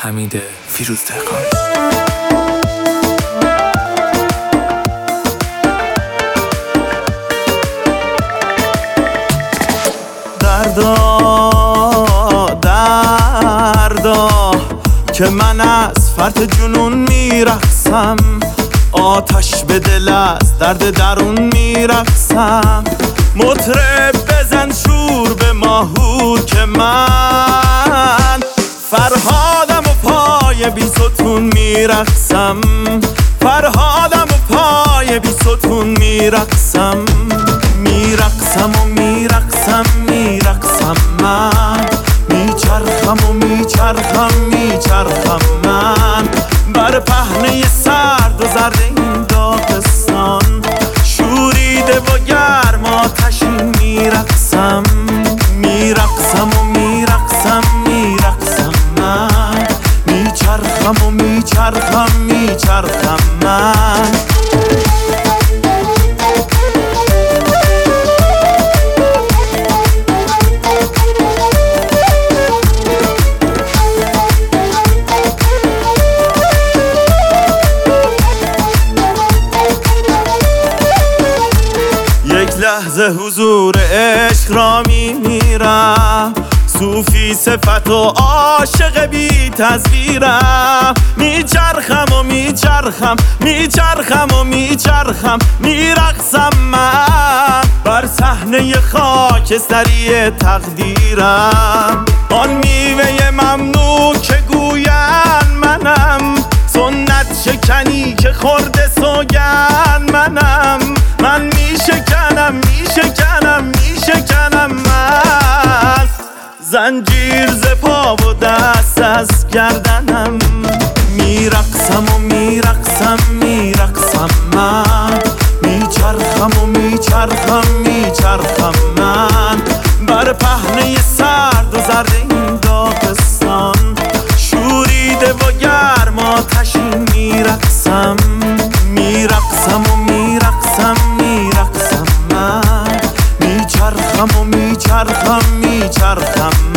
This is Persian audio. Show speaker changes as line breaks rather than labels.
حمید فیروزدهقان.
دردا که من از فرط جنون میرقصم، آتش به دل از درد درون میرقصم. مطرب بزن شور به ماهور که من فرهادم و پای بی ستون میرقصم، فرهادم و پای بی ستون میرقصم. میرقصم و میرقصم میرقصم من، میچرخم و میچرخم میچرخم من بر پهنه سرد و زرد این داغستان. شوریده و گرم آتشین میرقصم، میرقصم و میرقصم میرقصم من، میچرخم و میچرخم میچرخم من. لحظه حضور عشق را میمیرم، صوفی صفت و عاشق بی تصویرم. میچرخم و میچرخم میچرخم و میچرخم میرقصم من بر صحنه خاکستری تقدیرم. آن میوه ممنوع که گویند منم، سنت شکنی که خورده سوگند منم. من میشکنم میشکنم میشکنم من، زنجیر ز پا و دست از گردنم. میرقصم و میرقصم میرقصم من، میچرخم و میچرخم میچرخم من بر پهنه سرد و زرد این داغستان. شوریده و گرم آتشین میرقصم، میرقصم و میرقصم میرقصم من، میچرخم و میچرخم میچرخم